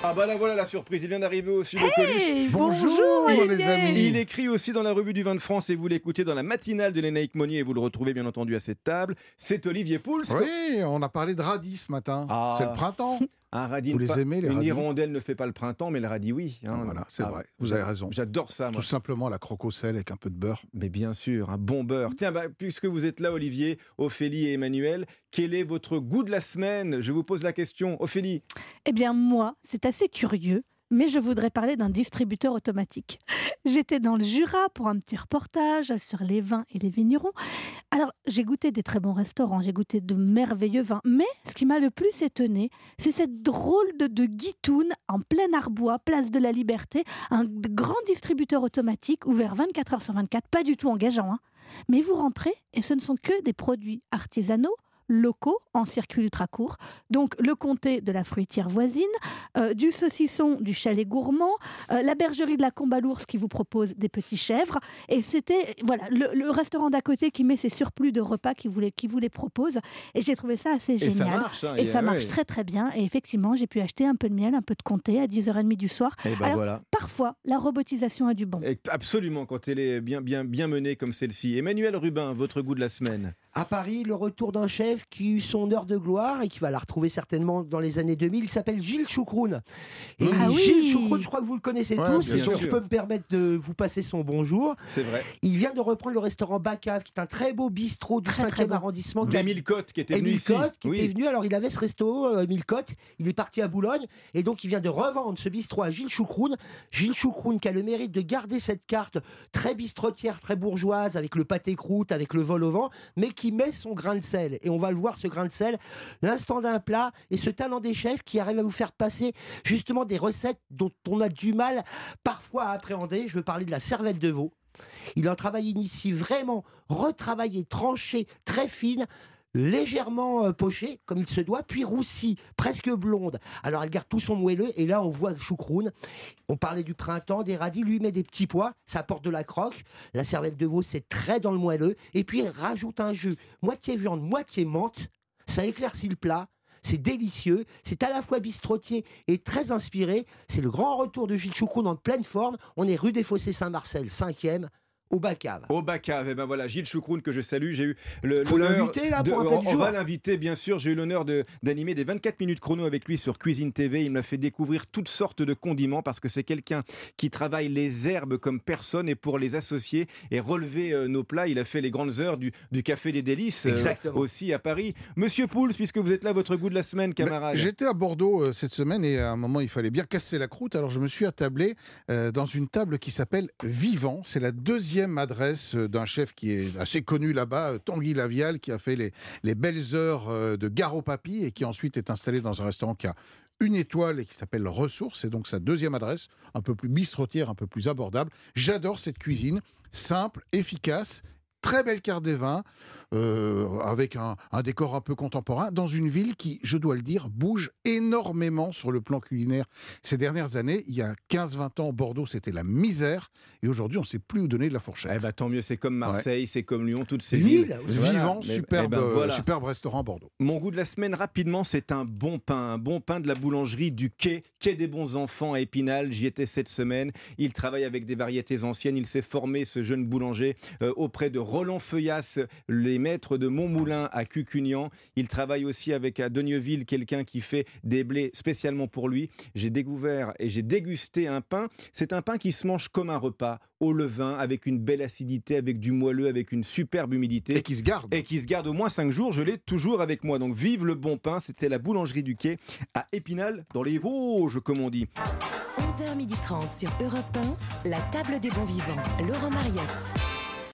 Ah bah là voilà la surprise, il vient d'arriver au sud de Coluche. Hey, Bonjour les Olivier. amis. Il écrit aussi dans la revue du vin de France et vous l'écoutez dans la matinale de Lénaïque Monnier et vous le retrouvez bien entendu à cette table. C'est Olivier Pouls. Oui, on a parlé de radis ce matin. Ah. C'est le printemps. Un radis, Vous les aimez, les une radis hirondelle ne fait pas le printemps, mais le radis oui. hein. Voilà, c'est vrai, vous avez raison. J'adore ça moi. Tout simplement la croque au sel avec un peu de beurre. Mais bien sûr, un bon beurre. Tiens, puisque vous êtes là, Olivier, Ophélie et Emmanuel, quel est votre goût de la semaine? Je vous pose la question. Ophélie. Eh bien moi, c'est assez curieux, mais je voudrais parler d'un distributeur automatique. J'étais dans le Jura pour un petit reportage sur les vins et les vignerons. Alors, j'ai goûté des très bons restaurants, j'ai goûté de merveilleux vins, mais ce qui m'a le plus étonné, c'est cette drôle de guitoune en plein Arbois, place de la Liberté, un grand distributeur automatique ouvert 24 heures sur 24, pas du tout engageant, hein. Mais vous rentrez et ce ne sont que des produits artisanaux, locaux, en circuit ultra court. Donc le comté de la fruitière voisine, du saucisson du chalet gourmand, la bergerie de la Combalours qui vous propose des petits chèvres. Et c'était voilà le restaurant d'à côté qui met ses surplus de repas qui vous les propose. Et j'ai trouvé ça assez génial. Et ça marche. Hein, Et ça marche ouais. très très bien. Et effectivement, j'ai pu acheter un peu de miel, un peu de comté à 10h30 du soir. Et ben Alors, voilà. parfois, la robotisation a du bon. Et absolument, quand elle est bien menée comme celle-ci. Emmanuel Rubin, votre goût de la semaine. À Paris, le retour d'un chef qui eut son heure de gloire et qui va la retrouver certainement dans les années 2000. Il s'appelle Gilles Choucroune. Et Ah oui. Gilles Choucroune, je crois que vous le connaissez Ouais, tous. bien Et sûr. donc, je peux me permettre de vous passer son bonjour. C'est vrai. Il vient de reprendre le restaurant Bacave, qui est un très beau bistrot du Très, très 5e beau. arrondissement. D'Émile Cotte qui était venu Émile ici. Cotte qui Oui. était venu, alors il avait ce resto, Émile Cotte, il est parti à Boulogne et donc il vient de revendre ce bistrot à Gilles Choucroune. Gilles Choucroune qui a le mérite de garder cette carte très bistrotière, très bourgeoise, avec le pâté croûte, avec le vol au vent, mais qui met son grain de sel. Et on va le voir, ce grain de sel, l'instant d'un plat et ce talent des chefs qui arrive à vous faire passer justement des recettes dont on a du mal parfois à appréhender. Je veux parler de la cervelle de veau. Il a un travail ici vraiment retravaillé, tranché, très fine, légèrement pochée, comme il se doit, puis roussie, presque blonde. Alors elle garde tout son moelleux, et là on voit Choucroune. On parlait du printemps, des radis, lui met des petits pois, ça apporte de la croque. La cervelle de veau, c'est très dans le moelleux, et puis il rajoute un jus, moitié viande, moitié menthe, ça éclaircit le plat. C'est délicieux, c'est à la fois bistrotier et très inspiré. C'est le grand retour de Gilles Choucroune en pleine forme. On est rue des Fossés Saint-Marcel, 5e, au Bacave. Au Bacave, et ben voilà, Gilles Choucroune que je salue, j'ai eu Faut l'honneur l'inviter, là, pour un peu de on jour. va l'inviter bien sûr, j'ai eu l'honneur d'animer des 24 minutes chrono avec lui sur Cuisine TV, il m'a fait découvrir toutes sortes de condiments parce que c'est quelqu'un qui travaille les herbes comme personne et pour les associer et relever nos plats, il a fait les grandes heures du Café des Délices Exactement. aussi à Paris. Monsieur Pouls, puisque vous êtes là, votre goût de la semaine, camarade. J'étais à Bordeaux cette semaine et à un moment il fallait bien casser la croûte. Alors je me suis attablé dans une table qui s'appelle Vivant. C'est la deuxième adresse d'un chef qui est assez connu là-bas, Tanguy Lavial, qui a fait les belles heures de Gare au Papy et qui ensuite est installé dans un restaurant qui a une étoile et qui s'appelle Ressources. C'est donc sa deuxième adresse, un peu plus bistrotière, un peu plus abordable. J'adore cette cuisine, simple, efficace. Très belle carte des vins, avec un décor un peu contemporain, dans une ville qui, je dois le dire, bouge énormément sur le plan culinaire. Ces dernières années, il y a 15-20 ans, Bordeaux, c'était la misère, et aujourd'hui, on ne sait plus où donner de la fourchette. Eh ben, tant mieux, c'est comme Marseille, c'est comme Lyon, toutes ces Lille, villes. aussi. Vivant, Mais- superbe, eh ben, voilà. superbe restaurant à Bordeaux. Mon goût de la semaine, rapidement, c'est un bon pain de la boulangerie du Quai des Bons Enfants à Épinal. J'y étais cette semaine. Il travaille avec des variétés anciennes. Il s'est formé, ce jeune boulanger, auprès de Roland Feuillasse, les maîtres de Montmoulin à Cucugnan. Il travaille aussi avec à Denieville, quelqu'un qui fait des blés spécialement pour lui. J'ai découvert et j'ai dégusté un pain. C'est un pain qui se mange comme un repas, au levain, avec une belle acidité, avec du moelleux, avec une superbe humidité. Et qui se garde. Et qui se garde au moins 5 jours, je l'ai toujours avec moi. Donc vive le bon pain, c'était la boulangerie du Quai à Épinal, dans les Vosges, comme on dit. 11h30 sur Europe 1, la table des bons vivants, Laurent Mariotte.